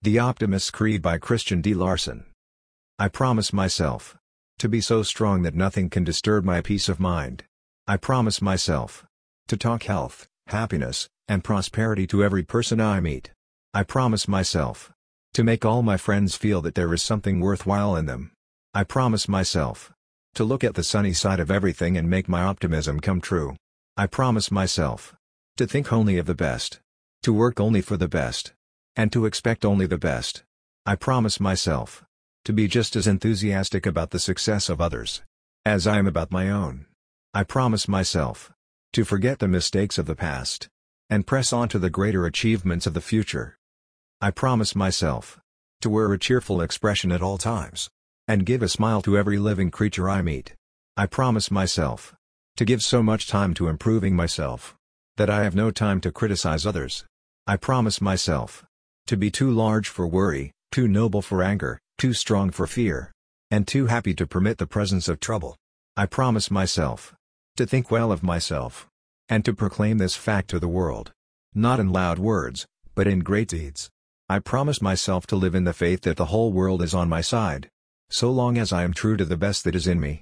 The Optimist's Creed by Christian D. Larson. I promise myself to be so strong that nothing can disturb my peace of mind. I promise myself to talk health, happiness, and prosperity to every person I meet. I promise myself to make all my friends feel that there is something worthwhile in them. I promise myself to look at the sunny side of everything and make my optimism come true. I promise myself to think only of the best, to work only for the best, and to expect only the best. I promise myself to be just as enthusiastic about the success of others as I am about my own. I promise myself to forget the mistakes of the past and press on to the greater achievements of the future. I promise myself to wear a cheerful expression at all times and give a smile to every living creature I meet. I promise myself to give so much time to improving myself that I have no time to criticize others. I promise myself to be too large for worry, too noble for anger, too strong for fear, and too happy to permit the presence of trouble. I promise myself to think well of myself and to proclaim this fact to the world, not in loud words, but in great deeds. I promise myself to live in the faith that the whole world is on my side, so long as I am true to the best that is in me.